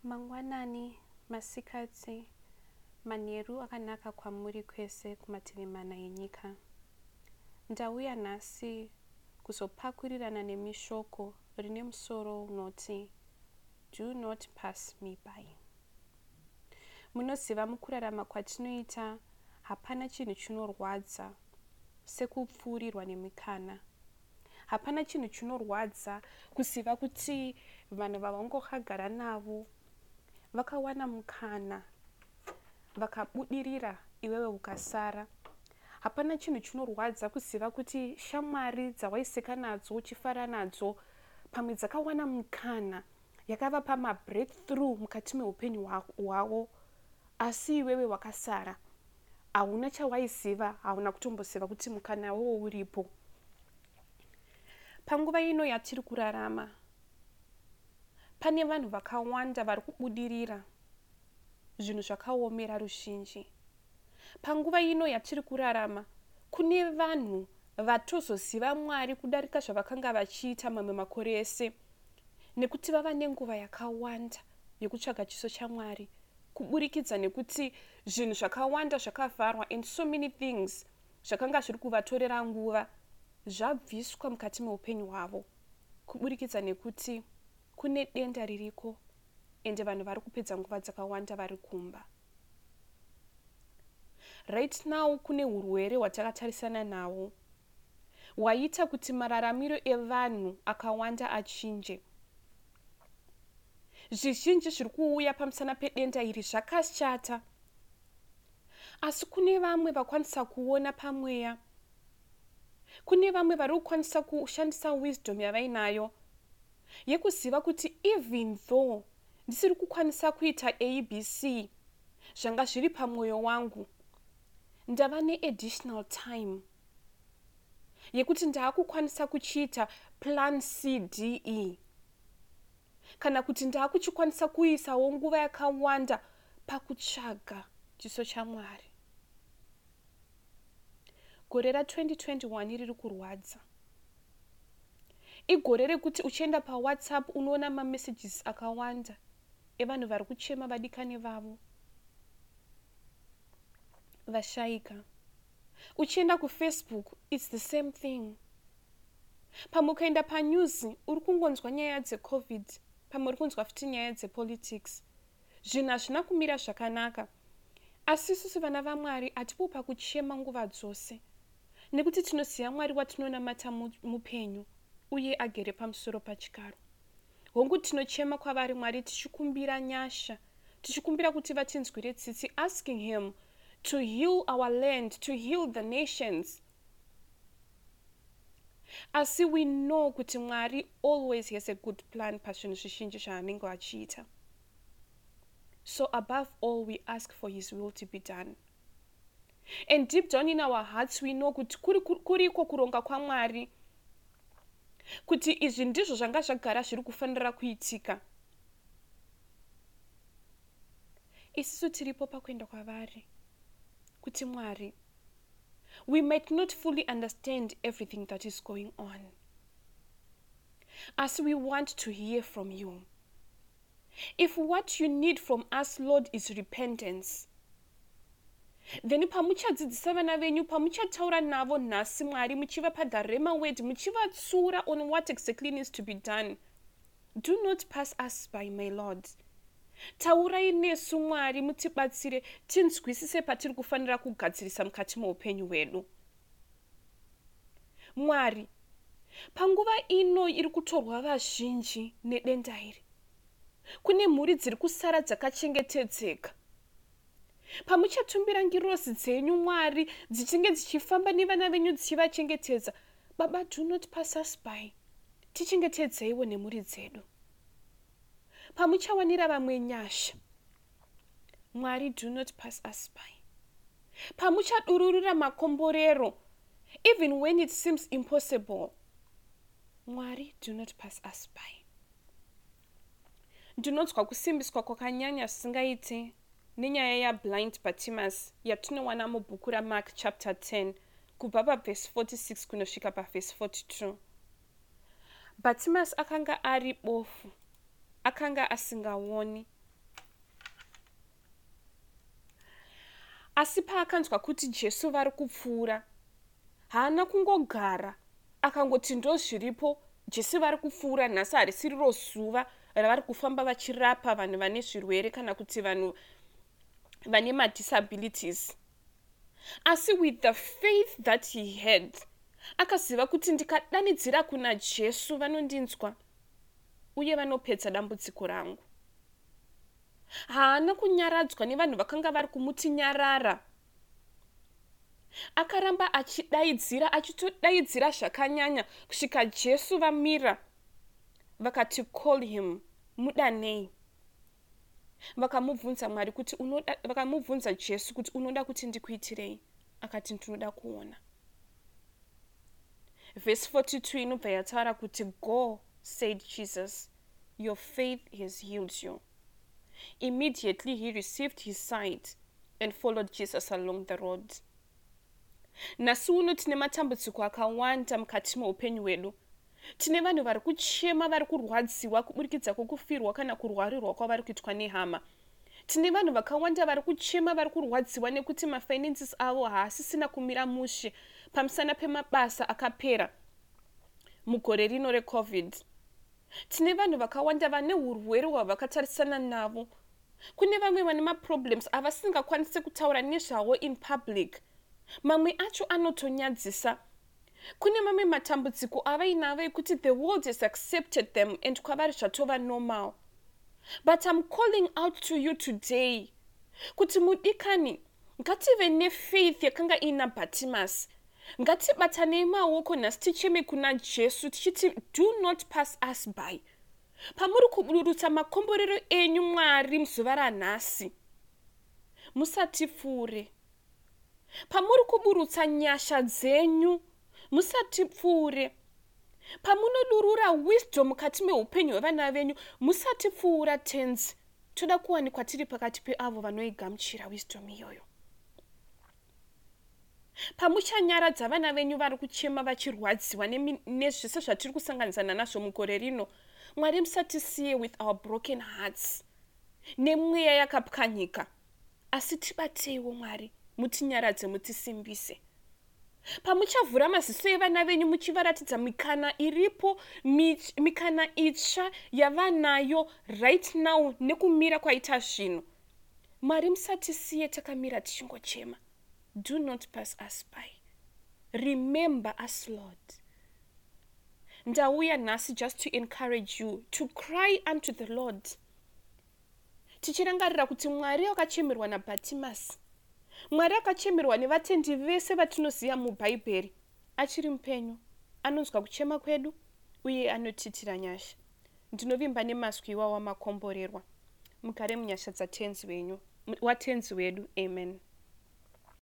Mangwanani, masikati, manheru akanaka kwamuri kwese kumativi mana enyika. Ndauya nhasi kuzopakurirana nemi shoko rine musoro unoti Do not pass me by. Munoziva mukurarama kwatinoita hapana chinhu chinorwadza sekupfuurirwa nemikana. Hapana chinhu chinorwadza kuziva kuti vanhu vavangogara navo vakawana mukana vakabudirira iwewe ukasara. Hapana chinhu chinorwadza kuziva kuti shamwari dzawaiseka nadzo uchifara nadzo pamwe dzakawana mukana yakavapa mabreakthrough mukati meupenyu hwavo, asi iwewe wakasara. Hauna chawaiziva, hauna kutomboziva kuti mukana wowo uripo. Panguva ino yatiri kurarama, pane vanhu vakawanda vari kubudirira zvinhu zvakaomera ruzhinji. Panguva ino yatiri kurarama, kune vanhu vatozoziva Mwari kudarika zvavakanga vachiita mamwe makore ese, nekuti vava nenguva yakawanda yokutsvaga chiso chaMwari, kuburikidza nekuti zvinhu zvakawanda zvakavharwa and so many things zvakanga zviri kuvatorera nguva zvabviswa mukati meupenyu hwavo, kuburikidza nekuti kune denda ririko ende vanhu vari kupedza nguva dzakawanda vari kumba. Right now kune urwere hwatakatarisana nawo hwaita kuti mararamiro evanhu akawanda achinje. Zvizhinji zviri kuuya pamusana pedenda iri zvakashata, asi kune vamwe vakwanisa kuona pamweya. Kune vamwe vari kukwanisa kushandisa wisdom yavainayo yekuziva kuti even though ndisiri kukwanisa kuita ABC zvanga zviri pamwoyo wangu, ndava neadditional time yekuti ndaakukwanisa kuchiita plan CDE, kana kuti ndaakuchikwanisa kuisawo nguva yakawanda pakutsvaga chiso chaMwari. Gore ra2021 riri kurwadza. Igore rekuti uchienda paWhatsApp unoona mamessages akawanda evanhu vari kuchema vadikani vavo vashaika. Uchienda kuFacebook, it's the same thing. Pamwe ukaenda panews uri kungonzwa nyaya dzeCovid, pamwe uri kunzwa futi nyaya dzepolitics. Zvinhu hazvina kumira zvakanaka. Asi isusu vana vaMwari hatipo pakuchema nguva dzose, nekuti tinoziva Mwari watinonamata mupenyu uye agere pamusoro pachigaro. Hongu tinochema kwavari Mwari tichikumbira nyasha, tichikumbira kuti vatinzwire tsitsi, asking him to heal our land, to heal the nations. Asi we know kuti Mwari always has a good plan pazvinhu zvizhinji zvaanenge achiita. So above all, we ask for his will to be done. And deep down in our hearts, we know kuti kuriko kuronga kwaMwari, kuti izvi ndizvo zvanga zvagara zviri kufanira kuitika. Isusu tiripo pakuenda kwavari, kuti Mwari, we might not fully understand everything that is going on, as we want to hear from you. If what you need from us, Lord, is repentance, then pamuchadzidzisa vana venyu, pamuchataura navo nhasi Mwari, muchivapa the rhema word, muchivatsura on what exactly needs to be done, do not pass us by, my Lord. Taurai nesu Mwari, mutibatsire tinzwisise patiri kufanira kugadzirisa mukati meupenyu hwedu. Mwari, panguva ino iri kutorwa vazhinji nedenda iri, kune mhuri dziri kusara dzakachengetedzeka. Pamuchatumbira ngirozi dzenyu Mwari dzichinge dzichifamba nevana venyu dzichivachengetedza, Baba, do not pass us by, tichengetedzeiwo nemhuri dzedu. Pamuchawanira vamwe nyasha, Mwari, do not pass us by. Pamuchadururira makomborero, even when it seems impossible, Mwari, do not pass us by. Ndinonzwa kusimbiswa kwakanyanya zvisingaite nenyaya yablind Bartimaeus yatinowana mubhuku raMark chapter 10 kubva paverse 46 kunosvika paverse 42. Bartimaeus akanga ari bofu, akanga asingaoni, Asi paakanzwa kuti Jesu vari kupfuura, haana kungogara akangoti ndozviripo, Jesu vari kupfuura, nhasi harisiriro zuva ravari kufamba vachirapa vanhu vane zvirwere kana kuti vanhu vane madisabilities. Asi with the faith that he had, akaziva kuti ndikadanidzira kuna Jesu vanondinzwa uye vanopedza dambudziko rangu. Haana kunyaradzwa nevanhu vakanga vari kumuti nyarara. Akaramba achidaidzira, achitodaidzira zvakanyanya kusvika Jesu vamira vakati call him, mudanei. Vakamubvunza Mwari kuti vakamubvunza Jesu kuti unoda kuti ndikuitirei? Akati ndinoda kuona. Verse 42 inobva yataura kuti go, said Jesus, your faith has healed you. Immediately he received his sight and followed Jesus along the road. Nhasi uno tine matambudziko akawanda mukati meupenyu hwedu. Tine vanhu vari kuchema, vari kurwadziwa kuburikidza kwokufirwa kana kurwarirwa kwavari kuitwa nehama. Tine vanhu vakawanda vari kuchema, vari kurwadziwa nekuti mafinances avo haasisina kumira mushe pamusana pemabasa akapera mugore rino reCovid. Tine vanhu vakawanda vane urwere hwavakatarisana navo. Kune vamwe vane maproblems avasingakwanisi kutaura nezvawo in public. Mamwe acho anotonyadzisa. Kune mamwe matambudziko avainavo ekuti the world has accepted them and kwavari zvatova normal. But I'm calling out to you today kuti mudikani ngative nefaith yakanga ina Bartimaeus. Ngatibatanei maoko nhasi ticheme kuna Jesu tichiti do not pass us by. Pamuri kuburutsa makomborero enyu Mwari muzuva ranhasi, musatipfuure. Pamuri kuburutsa nyasha dzenyu, musatipfuure. Pamunodurura wisdom mukati meupenyu hwevana venyu, musatipfuura tenzi. Toda kuwanikwa tiri pakati peavo vanoigamuchira wisdom iyoyo. Pamuchanyaradza vana venyu vari kuchema vachirwadziwa nezvese zvatiri kusanganisana nazvo mugore rino, Mwari musatisiye with our broken hearts nemweya yakapwanyika. Asi tibateiwo Mwari, mutinyaradze, mutisimbise. Pamuchavhura maziso evana venyu muchivaratidza mikana iripo, mikana itsva yavanayo right now nekumira kwaita zvino, Mwari musatisiye takamira tichingochema. Do not pass us by. Remember us, Lord. Ndauya nhasi just to encourage you to cry unto the Lord. Tichirangarira kuti Mwari akachemerwa naBartimaeus, Mwari akachemerwa nevatendi vese vatinoziva mubhaibheri, achiri mupenyu, anonzwa kuchema kwedu uye anotitira nyasha. Ndinovimba nemazwi iwawa makomborerwa. Mugare munyasha dzatenzi wenyu, watenzi wedu. Amen.